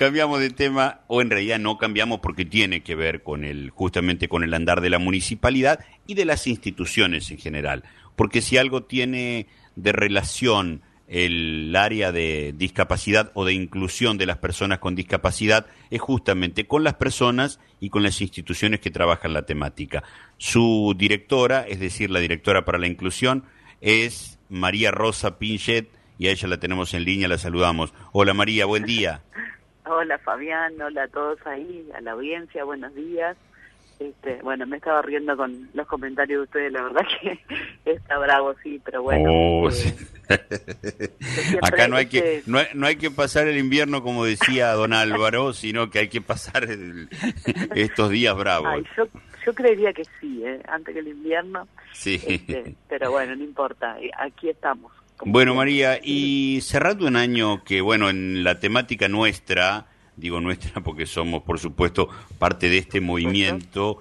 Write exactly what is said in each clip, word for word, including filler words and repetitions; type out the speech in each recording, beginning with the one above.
cambiamos de tema, o en realidad no cambiamos porque tiene que ver con el, justamente con el andar de la municipalidad y de las instituciones en general. Porque si algo tiene de relación el área de discapacidad o de inclusión de las personas con discapacidad es justamente con las personas y con las instituciones que trabajan la temática. Su directora, es decir, la directora para la inclusión, es María Rosa Pinchet, y a ella la tenemos en línea, la saludamos. Hola María, buen día. Hola Fabián, hola a todos ahí, a la audiencia, buenos días. Este, bueno, me estaba riendo con los comentarios de ustedes, la verdad que está bravo, sí, pero bueno. Oh, eh, sí. siempre, Acá no hay este, que no hay, no hay que pasar el invierno como decía don Álvaro, sino que hay que pasar el, estos días bravos. Ay, yo, yo creería que sí, ¿eh? Antes que el invierno, Sí. este, pero bueno, no importa, aquí estamos. Bueno, María, y cerrando un año que, bueno, en la temática nuestra, digo nuestra porque somos, por supuesto, parte de este movimiento,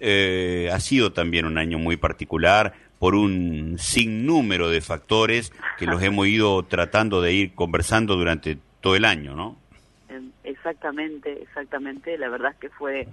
eh, ha sido también un año muy particular por un sinnúmero de factores que los hemos ido tratando de ir conversando durante todo el año, ¿no? Exactamente, exactamente. La verdad es que fue,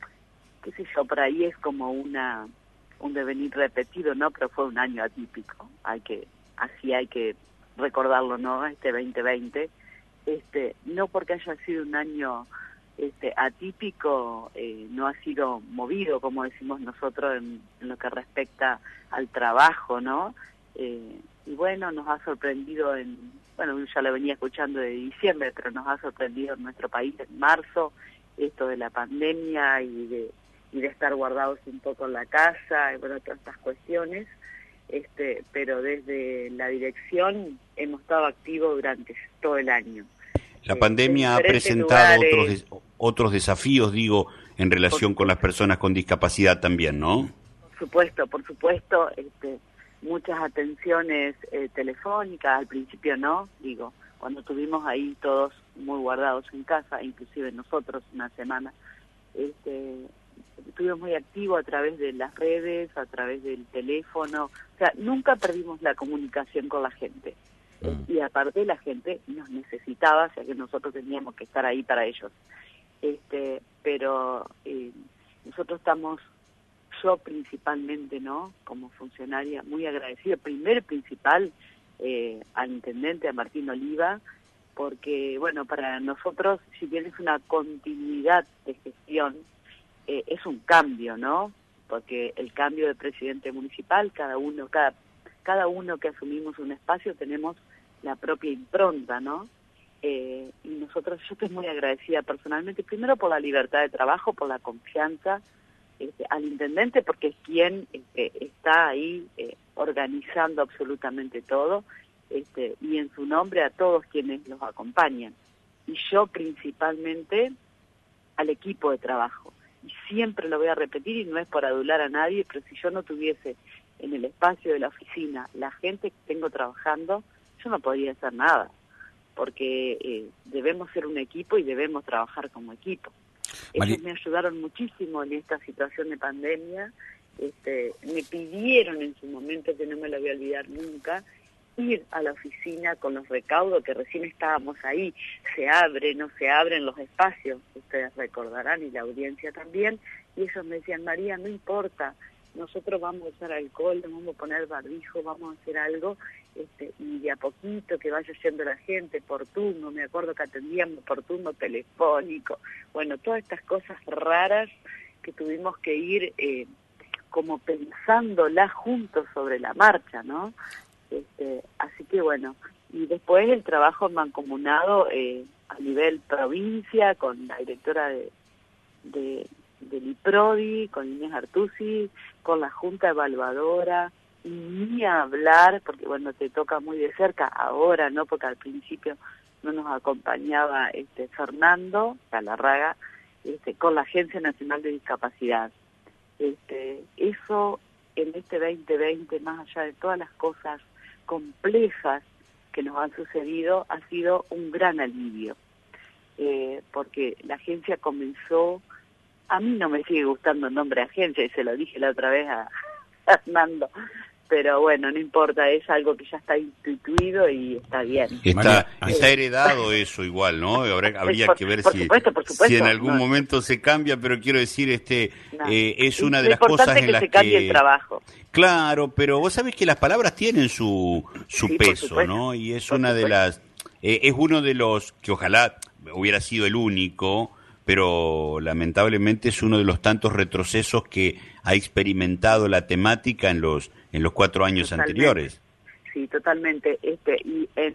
qué sé yo, por ahí es como una un devenir repetido, ¿no? Pero fue un año atípico. Hay que así hay que recordarlo, ¿no? Este veinte veinte, este, no porque haya sido un año este atípico, eh, no ha sido movido, como decimos nosotros, en, en lo que respecta al trabajo, ¿no? Eh, y bueno, nos ha sorprendido en, bueno, ya lo venía escuchando de diciembre, pero nos ha sorprendido en nuestro país en marzo, esto de la pandemia y de, y de estar guardados un poco en la casa, y bueno, todas estas cuestiones. Este, pero desde la dirección hemos estado activos durante todo el año. La eh, pandemia ha presentado otros des otros desafíos, digo, en relación con las personas con discapacidad también, ¿no? Por supuesto, por supuesto, este, muchas atenciones eh, telefónicas, al principio no, digo, cuando estuvimos ahí todos muy guardados en casa, inclusive nosotros una semana, este, estuvimos muy activos a través de las redes, a través del teléfono, o sea, nunca perdimos la comunicación con la gente. Mm. Y aparte la gente nos necesitaba, o sea que nosotros teníamos que estar ahí para ellos. Este, pero eh, nosotros estamos, yo principalmente, ¿no? Como funcionaria, muy agradecida, primero y principal, eh, al intendente, a Martín Oliva, porque, bueno, para nosotros, si bien es una continuidad de gestión, Eh, es un cambio, ¿no? Porque el cambio de presidente municipal, cada uno, cada, cada uno que asumimos un espacio tenemos la propia impronta, ¿no? Eh, y nosotros, yo estoy muy agradecida personalmente, primero por la libertad de trabajo, por la confianza este, al intendente, porque es quien este, está ahí eh, organizando absolutamente todo, este, y en su nombre a todos quienes los acompañan. Y yo principalmente al equipo de trabajo. Y siempre lo voy a repetir, y no es por adular a nadie, pero si yo no tuviese en el espacio de la oficina la gente que tengo trabajando, yo no podría hacer nada, porque eh, debemos ser un equipo y debemos trabajar como equipo. María... Ellos me ayudaron muchísimo en esta situación de pandemia, este, me pidieron en su momento, que no me lo voy a olvidar nunca, ir a la oficina con los recaudos, que recién estábamos ahí, se abre, no se abren los espacios, ustedes recordarán, y la audiencia también, y ellos me decían, María, no importa, nosotros vamos a usar alcohol, nos vamos a poner barbijo, vamos a hacer algo, este, y de a poquito que vaya yendo la gente, por turno, me acuerdo que atendíamos por turno telefónico, bueno, todas estas cosas raras que tuvimos que ir eh, como pensándolas juntos sobre la marcha, ¿no? Este, así que bueno, y después el trabajo mancomunado eh, a nivel provincia con la directora de, de del IPRODI, con Inés Artusi, con la Junta Evaluadora, y ni hablar, porque bueno, te toca muy de cerca ahora, ¿no? Porque al principio no nos acompañaba este Fernando Galarraga, este, con la Agencia Nacional de Discapacidad. Este, eso en este veinte veinte, más allá de todas las cosas complejas que nos han sucedido, ha sido un gran alivio, eh, porque la agencia comenzó, a mí no me sigue gustando el nombre agencia, y se lo dije la otra vez a Fernando, pero bueno, no importa, es algo que ya está instituido y está bien. Está, está heredado eso igual, ¿no? Ahora habría por, que ver por si, supuesto, por supuesto, si en algún no, momento se cambia, pero quiero decir, este no. eh, es una de Lo las cosas en que las se cambie que... el trabajo. Claro, pero vos sabés que las palabras tienen su, su Sí, peso, ¿no? Y es por una supuesto. de las... Eh, es uno de los que ojalá hubiera sido el único, pero lamentablemente es uno de los tantos retrocesos que ha experimentado la temática en los en los cuatro años Totalmente. anteriores. Sí, totalmente. Este y en,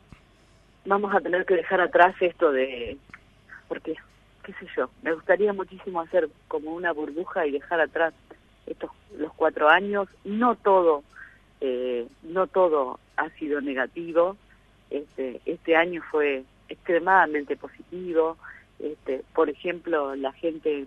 vamos a tener que dejar atrás esto de, porque, qué sé yo, me gustaría muchísimo hacer como una burbuja y dejar atrás estos los cuatro años. No todo, eh, no todo ha sido negativo. Este, este año fue extremadamente positivo. Este, por ejemplo, la gente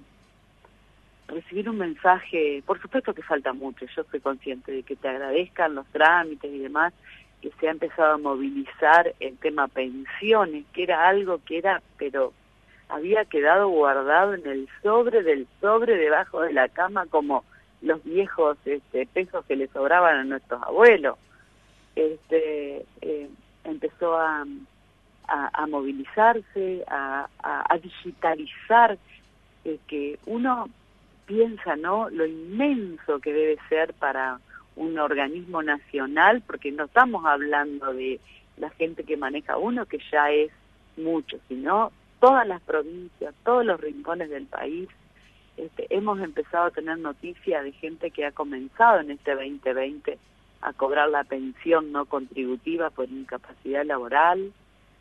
recibir un mensaje, por supuesto que falta mucho, yo soy consciente de que te agradezcan los trámites y demás, que se ha empezado a movilizar el tema pensiones, que era algo que era, pero había quedado guardado en el sobre del sobre debajo de la cama como los viejos este, pesos que le sobraban a nuestros abuelos. Este, eh, empezó a, a, a movilizarse, a, a, a digitalizar, eh, que uno piensa, ¿no?, lo inmenso que debe ser para un organismo nacional, porque no estamos hablando de la gente que maneja uno, que ya es mucho, sino todas las provincias, todos los rincones del país. Este, hemos empezado a tener noticias de gente que ha comenzado en este veinte veinte a cobrar la pensión no contributiva por incapacidad laboral.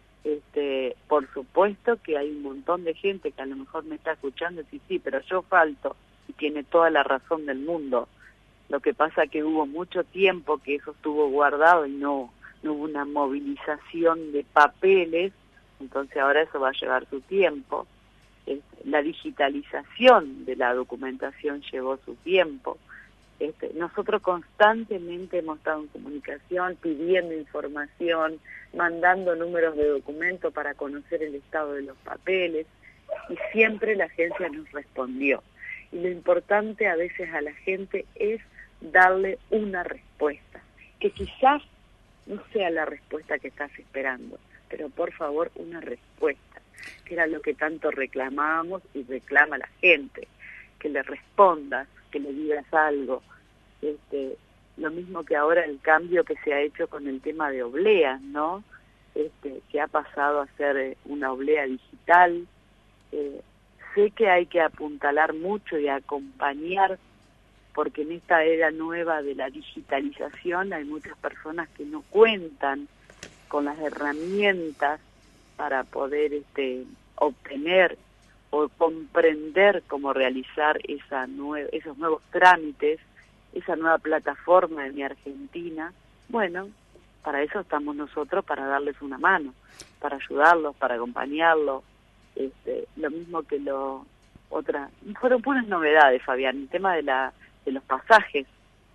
Este, por supuesto que hay un montón de gente que a lo mejor me está escuchando y dice, sí, pero yo falto, y tiene toda la razón del mundo. Lo que pasa que hubo mucho tiempo que eso estuvo guardado y no, no hubo una movilización de papeles, entonces ahora eso va a llevar su tiempo. Este, la digitalización de la documentación llevó su tiempo. Este, nosotros constantemente hemos estado en comunicación, pidiendo información, mandando números de documento para conocer el estado de los papeles, y siempre la agencia nos respondió. Y lo importante a veces a la gente es darle una respuesta, que quizás no sea la respuesta que estás esperando, pero por favor una respuesta, que era lo que tanto reclamábamos y reclama la gente, que le respondas, que le digas algo. Este, lo mismo que ahora el cambio que se ha hecho con el tema de obleas, ¿no? Este, que ha pasado a ser una oblea digital. Eh, sé que hay que apuntalar mucho y acompañar, porque en esta era nueva de la digitalización hay muchas personas que no cuentan con las herramientas para poder este, obtener o comprender cómo realizar esa nue- esos nuevos trámites, esa nueva plataforma de Mi Argentina. Bueno, para eso estamos nosotros, para darles una mano, para ayudarlos, para acompañarlos. Este, lo mismo que lo otra, fueron puras novedades, Fabián, el tema de la de los pasajes.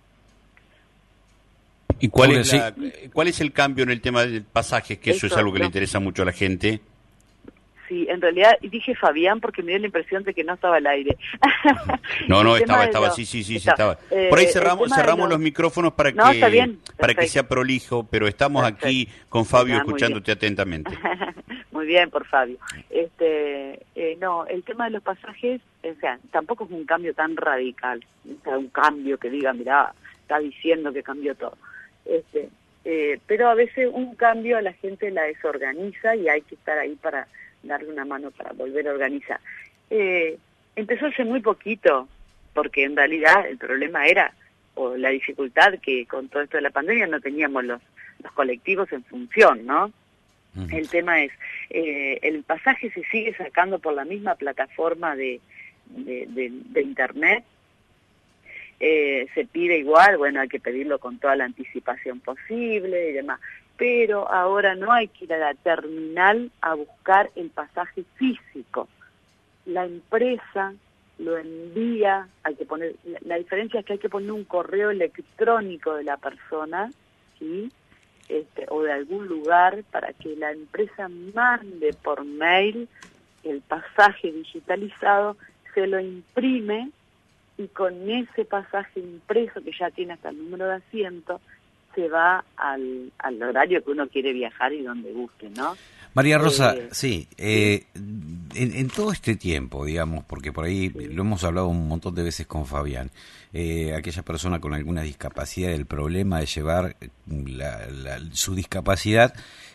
¿Y cuál es la, cuál es el cambio en el tema de pasajes? Que eso, eso es algo que lo, le interesa mucho a la gente. Sí, en realidad dije Fabián porque me dio la impresión de que no estaba al aire. No, no, estaba, estaba, lo, sí, sí, sí, estaba. estaba. Eh, Por ahí cerramos cerramos los... los micrófonos para no, que bien, para que sea prolijo, pero estamos perfecto. Aquí con Fabio ah, escuchándote atentamente. Muy bien, por Fabio. Este, eh, no, el tema de los pasajes, o sea, tampoco es un cambio tan radical, o sea, un cambio que diga, mirá, está diciendo que cambió todo. Este, eh, pero a veces un cambio a la gente la desorganiza y hay que estar ahí para darle una mano para volver a organizar. Eh, empezó hace muy poquito, porque en realidad el problema era, o la dificultad, que con todo esto de la pandemia no teníamos los, los colectivos en función, ¿no? Uh-huh. El tema es, eh, el pasaje se sigue sacando por la misma plataforma de, de, de, de internet, eh, se pide igual, bueno, hay que pedirlo con toda la anticipación posible y demás, pero ahora no hay que ir a la terminal a buscar el pasaje físico. La empresa lo envía, hay que poner, la, la diferencia es que hay que poner un correo electrónico de la persona, ¿sí? Este, o de algún lugar para que la empresa mande por mail el pasaje digitalizado, se lo imprime y con ese pasaje impreso que ya tiene hasta el número de asiento, se va al, al horario que uno quiere viajar y donde guste, ¿no? María Rosa, eh, sí, eh, en, en todo este tiempo, digamos, porque por ahí sí. lo hemos hablado un montón de veces con Fabián, eh, aquella persona con alguna discapacidad, el problema de llevar la, la, su discapacidad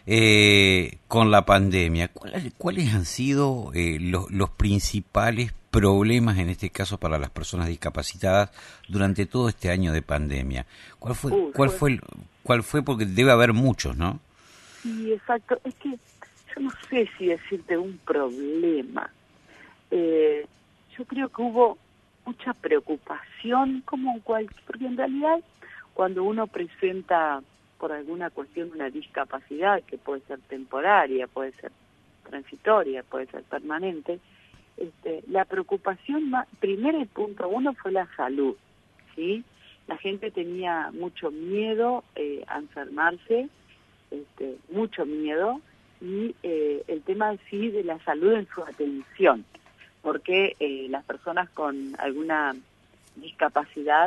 eh, con la pandemia, ¿cuáles, cuáles han sido eh, los, los principales problemas en este caso para las personas discapacitadas durante todo este año de pandemia? ¿Cuál fue, uh, cuál fue, cuál fue? Porque debe haber muchos, ¿no? Sí, exacto. Es que yo no sé si decirte un problema. Eh, yo creo que hubo mucha preocupación, como cual, porque en realidad cuando uno presenta por alguna cuestión una discapacidad, que puede ser temporaria, puede ser transitoria, puede ser permanente, este, la preocupación más, primero y punto uno fue la salud, ¿sí? La gente tenía mucho miedo eh, a enfermarse, este, mucho miedo, y eh, el tema sí de la salud en su atención, porque eh, las personas con alguna discapacidad,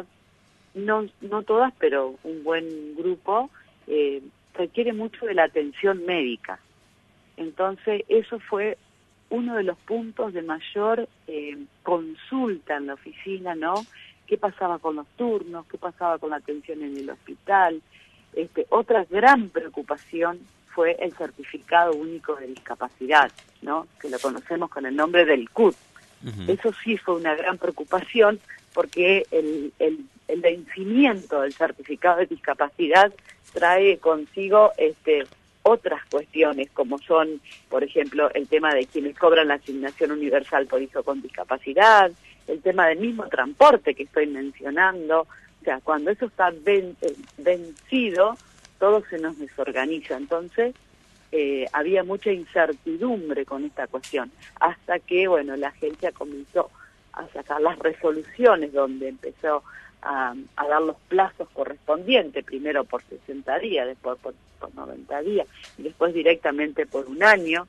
no, no todas, pero un buen grupo, eh, requiere mucho de la atención médica. Entonces eso fue uno de los puntos de mayor eh, consulta en la oficina, ¿no? ¿Qué pasaba con los turnos? ¿Qué pasaba con la atención en el hospital? Este, otra gran preocupación fue el certificado único de discapacidad, ¿no? Que lo conocemos con el nombre del C U D. Uh-huh. Eso sí fue una gran preocupación porque el, el, el vencimiento del certificado de discapacidad trae consigo este, otras cuestiones, como son, por ejemplo, el tema de quienes cobran la asignación universal por hijo con discapacidad, el tema del mismo transporte que estoy mencionando. O sea, cuando eso está ven, eh, vencido, todo se nos desorganiza. Entonces, eh, había mucha incertidumbre con esta cuestión, hasta que, bueno, la agencia comenzó a sacar las resoluciones donde empezó a, a dar los plazos correspondientes, primero por sesenta días, después por, por noventa días, y después directamente por un año.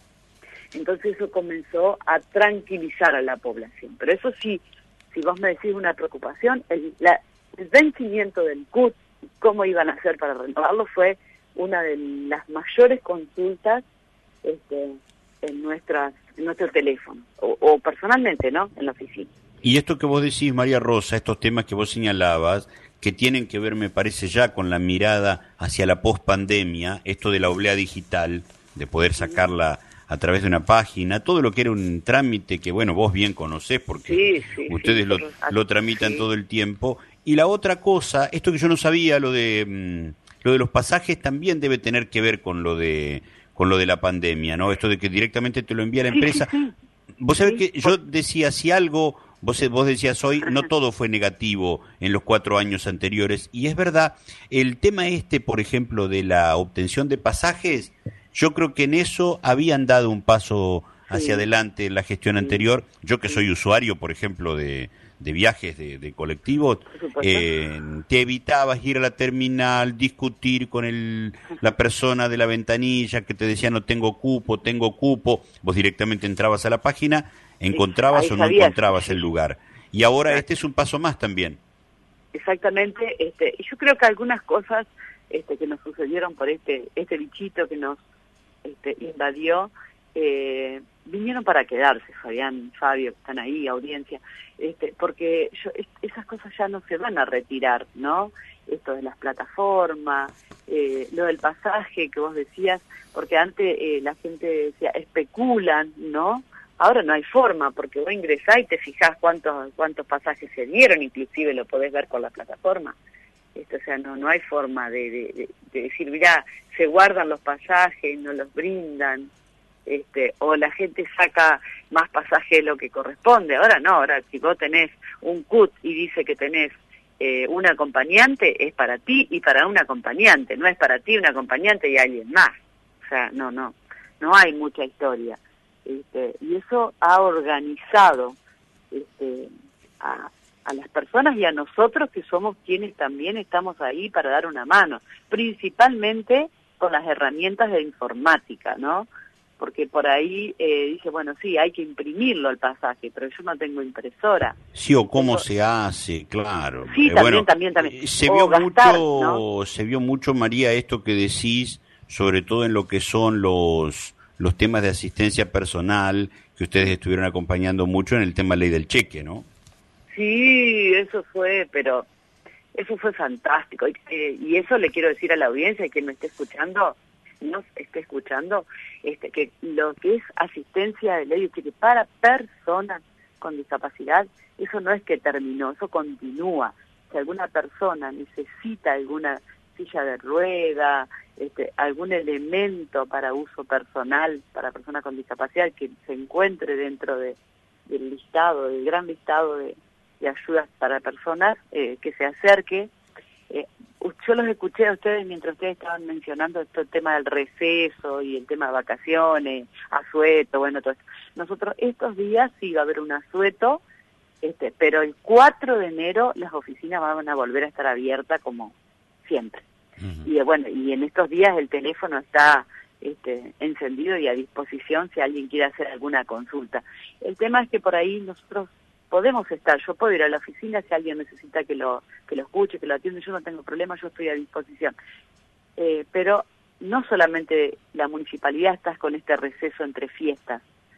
Entonces eso comenzó a tranquilizar a la población. Pero eso sí, si vos me decís una preocupación, el, la, el vencimiento del C U D, cómo iban a hacer para renovarlo, fue una de las mayores consultas este, en, nuestras, en nuestro teléfono, o, o personalmente, ¿no?, en la oficina. Y esto que vos decís, María Rosa, estos temas que vos señalabas, que tienen que ver, me parece, ya con la mirada hacia la pospandemia, esto de la oblea digital, de poder sacarla a través de una página, todo lo que era un trámite que, bueno, vos bien conocés porque sí, sí, ustedes sí, lo, pero, lo tramitan sí. todo el tiempo. Y la otra cosa, esto que yo no sabía, lo de mmm, lo de los pasajes también debe tener que ver con lo de con lo de la pandemia, ¿no? Esto de que directamente te lo envía la empresa. Sí, sí, sí. Vos sabés sí, que yo decía, si algo, vos, vos decías hoy, no todo fue negativo en los cuatro años anteriores, y es verdad, el tema este, por ejemplo, de la obtención de pasajes, yo creo que en eso habían dado un paso hacia sí. adelante en la gestión sí. anterior. Yo que soy usuario, por ejemplo, de, de viajes de, de colectivos, eh, te evitabas ir a la terminal, discutir con el, la persona de la ventanilla que te decía no tengo cupo, tengo cupo, vos directamente entrabas a la página, encontrabas sí, o no encontrabas el lugar. Y ahora Exacto. este es un paso más también. Exactamente, este, yo creo que algunas cosas este, que nos sucedieron por este, este bichito que nos este, invadió, eh, vinieron para quedarse, Fabián, Fabio, que están ahí, audiencia, este, porque yo, es, esas cosas ya no se van a retirar, ¿no? Esto de las plataformas, eh, lo del pasaje que vos decías, porque antes eh, la gente decía, especulan, ¿no? Ahora no hay forma, porque vos ingresás y te fijás cuántos cuántos pasajes se dieron, inclusive lo podés ver por la plataforma. Esto, o sea, no no hay forma de, de, de decir, mirá, se guardan los pasajes, no los brindan, este, o la gente saca más pasaje de lo que corresponde. Ahora no, ahora si vos tenés un C U D y dice que tenés eh, un acompañante, es para ti y para un acompañante, no es para ti, un acompañante y alguien más. O sea, no, no, no hay mucha historia. Este, y eso ha organizado este, a, a las personas y a nosotros, que somos quienes también estamos ahí para dar una mano, principalmente con las herramientas de informática, ¿no? porque por ahí eh, dice, bueno, sí, hay que imprimirlo el pasaje, pero yo no tengo impresora. Sí, o cómo Entonces, se hace, claro. Sí, Eh, también, bueno, también, también. se O vio gastar, mucho, ¿no? se vio mucho, María, esto que decís, sobre todo en lo que son los los temas de asistencia personal, que ustedes estuvieron acompañando mucho en el tema ley del cheque, ¿no? Sí, eso fue, pero eso fue fantástico. Y, eh, y eso le quiero decir a la audiencia, y quien me esté escuchando, nos esté escuchando, este, que lo que es asistencia de ley de cheque para personas con discapacidad, eso no es que terminó, eso continúa. Si alguna persona necesita alguna silla de rueda, este, algún elemento para uso personal para personas con discapacidad que se encuentre dentro de, del listado, del gran listado de, de ayudas para personas, eh, que se acerque. Eh, yo los escuché a ustedes mientras ustedes estaban mencionando esto, el tema del receso y el tema de vacaciones, asueto, bueno, todo esto. Nosotros estos días sí va a haber un asueto, este, pero el cuatro de enero las oficinas van a volver a estar abiertas como siempre. Uh-huh. Y bueno, y en estos días el teléfono está este, encendido y a disposición si alguien quiere hacer alguna consulta. El tema es que por ahí nosotros podemos estar, yo puedo ir a la oficina si alguien necesita que lo que lo escuche, que lo atienda, yo no tengo problema, yo estoy a disposición. Eh, pero no solamente la municipalidad está con este receso entre fiestas,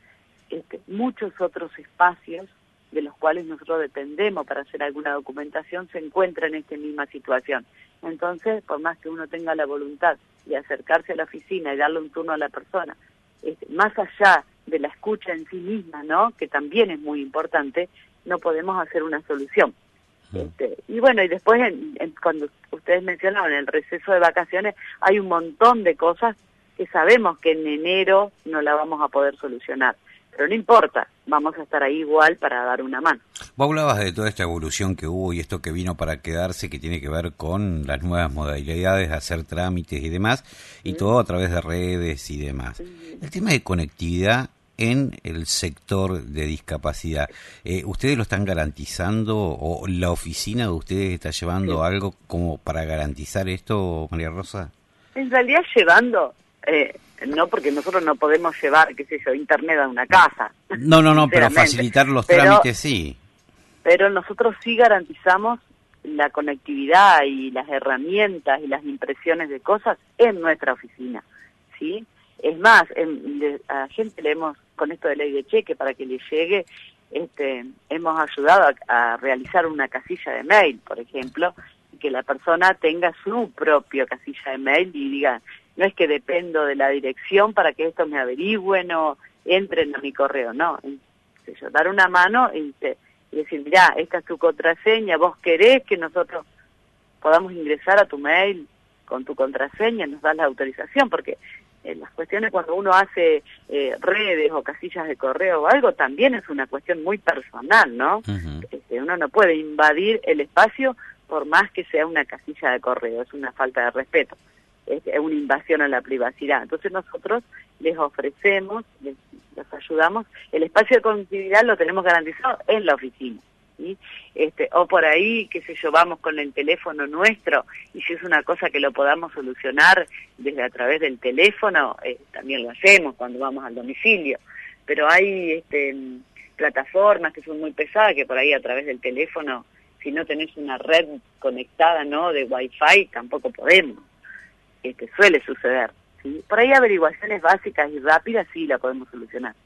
este, muchos otros espacios de los cuales nosotros dependemos para hacer alguna documentación se encuentran en esta misma situación. Entonces, por más que uno tenga la voluntad de acercarse a la oficina y darle un turno a la persona, este, más allá de la escucha en sí misma, ¿no?, que también es muy importante, no podemos hacer una solución. Mm. Este, y bueno, y después, en, en, cuando ustedes mencionaron el receso de vacaciones, hay un montón de cosas que sabemos que en enero no la vamos a poder solucionar. Pero no importa, vamos a estar ahí igual para dar una mano. Vos hablabas de toda esta evolución que hubo y esto que vino para quedarse, que tiene que ver con las nuevas modalidades de hacer trámites y demás, y ¿sí? todo a través de redes y demás. Sí. El tema de conectividad en el sector de discapacidad, eh, ¿ustedes lo están garantizando o la oficina de ustedes está llevando sí. algo como para garantizar esto, María Rosa? En realidad llevando... Eh, no, porque nosotros no podemos llevar, qué sé yo, internet a una casa. No, no, no, pero facilitar los pero, trámites sí. Pero nosotros sí garantizamos la conectividad y las herramientas y las impresiones de cosas en nuestra oficina, ¿sí? Es más, en, de, a gente le hemos, con esto de ley de cheque, para que le llegue, este, hemos ayudado a, a realizar una casilla de mail, por ejemplo, y que la persona tenga su propio casilla de mail y diga... No es que dependo de la dirección para que esto me averigüen o entren a mi correo, no. Es yo, dar una mano y, te, y decir, mirá, esta es tu contraseña, vos querés que nosotros podamos ingresar a tu mail con tu contraseña, nos das la autorización, porque en las cuestiones cuando uno hace eh, redes o casillas de correo o algo, también es una cuestión muy personal, ¿no? Uh-huh. Este, uno no puede invadir el espacio por más que sea una casilla de correo, es una falta de respeto. Es una invasión a la privacidad. Entonces nosotros les ofrecemos, les, les ayudamos, el espacio de conectividad lo tenemos garantizado en la oficina, ¿sí? Este, o por ahí, qué sé yo, vamos con el teléfono nuestro, y si es una cosa que lo podamos solucionar desde a través del teléfono, eh, también lo hacemos cuando vamos al domicilio. Pero hay este, plataformas que son muy pesadas, que por ahí a través del teléfono, si no tenés una red conectada, ¿no?, de Wi-Fi, tampoco podemos. Que suele suceder, ¿sí? Por ahí averiguaciones básicas y rápidas sí la podemos solucionar.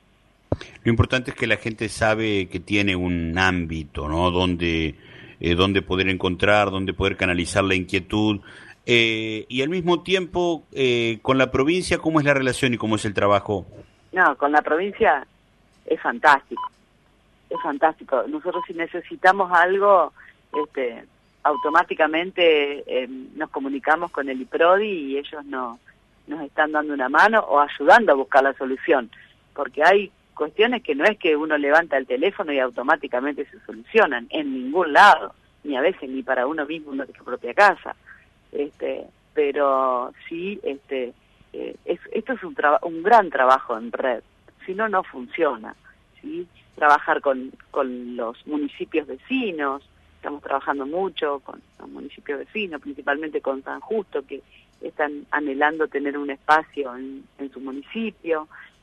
Lo importante es que la gente sabe que tiene un ámbito, ¿no?, donde, eh, donde poder encontrar, donde poder canalizar la inquietud, eh, y al mismo tiempo, eh, con la provincia, ¿cómo es la relación y cómo es el trabajo? No, con la provincia es fantástico, es fantástico. Nosotros si necesitamos algo, este... automáticamente eh, nos comunicamos con el IPRODI y ellos no, nos están dando una mano o ayudando a buscar la solución, porque hay cuestiones que no es que uno levanta el teléfono y automáticamente se solucionan en ningún lado, ni a veces ni para uno mismo en nuestra propia casa, este, pero sí, este, eh, es, esto es un, traba, un gran trabajo en red, si no, no funciona, ¿sí? Trabajar con, con los municipios vecinos. Estamos trabajando mucho con los municipios vecinos, principalmente con San Justo, que están anhelando tener un espacio en, en su municipio.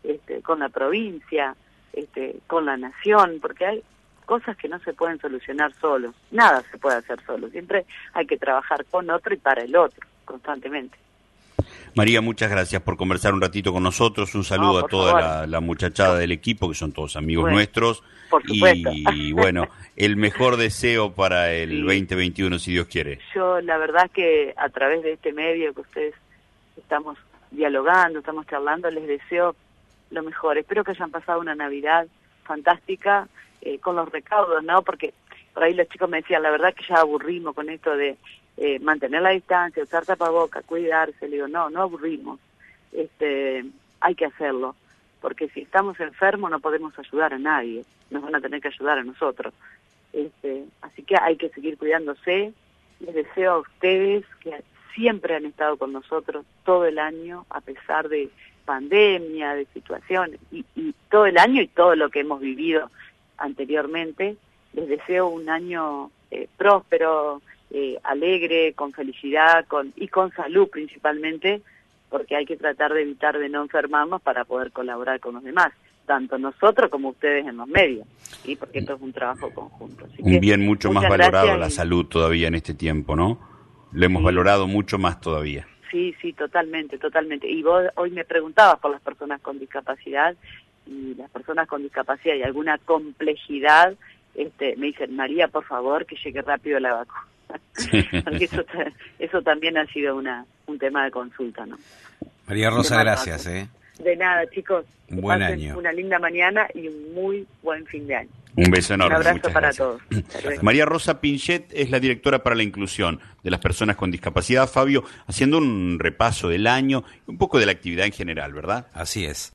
este, con la provincia, este, con la nación, porque hay cosas que no se pueden solucionar solos, nada se puede hacer solo, siempre hay que trabajar con otro y para el otro, constantemente. María, muchas gracias por conversar un ratito con nosotros, un saludo no, a toda la, la muchachada del equipo, que son todos amigos bueno, nuestros, por supuesto. Y, y bueno, el mejor deseo para el sí. veinte veintiuno, si Dios quiere. Yo la verdad que a través de este medio que ustedes estamos dialogando, estamos charlando, les deseo lo mejor. Espero que hayan pasado una Navidad fantástica eh, con los recaudos, ¿no? Porque por ahí los chicos me decían, la verdad que ya aburrimos con esto de eh, mantener la distancia, usar tapabocas, cuidarse. Le digo, no, no aburrimos. Este, hay que hacerlo, porque si estamos enfermos no podemos ayudar a nadie, nos van a tener que ayudar a nosotros. Este, así que hay que seguir cuidándose. Les deseo a ustedes que siempre han estado con nosotros todo el año, a pesar de pandemia, de situaciones, y, y todo el año y todo lo que hemos vivido anteriormente. Les deseo un año eh, próspero, eh, alegre, con felicidad con y con salud principalmente, porque hay que tratar de evitar de no enfermarnos para poder colaborar con los demás, tanto nosotros como ustedes en los medios, ¿sí? Porque esto es un trabajo conjunto. Así un bien mucho más valorado la y... salud todavía en este tiempo, ¿no? Lo hemos sí. valorado mucho más todavía. Sí, sí, totalmente, totalmente. Y vos hoy me preguntabas por las personas con discapacidad, y las personas con discapacidad y alguna complejidad, este, me dicen, María, por favor, que llegue rápido la vacuna. Sí. Porque eso, eso también ha sido una un tema de consulta, ¿no? María Rosa, gracias. ¿eh? De nada, chicos. Un buen año. Una linda mañana y un muy buen fin de año. Un beso enorme. Un abrazo Muchas para gracias. todos. María Rosa Pinchet es la directora para la inclusión de las personas con discapacidad. Fabio, haciendo un repaso del año, un poco de la actividad en general, ¿verdad? Así es.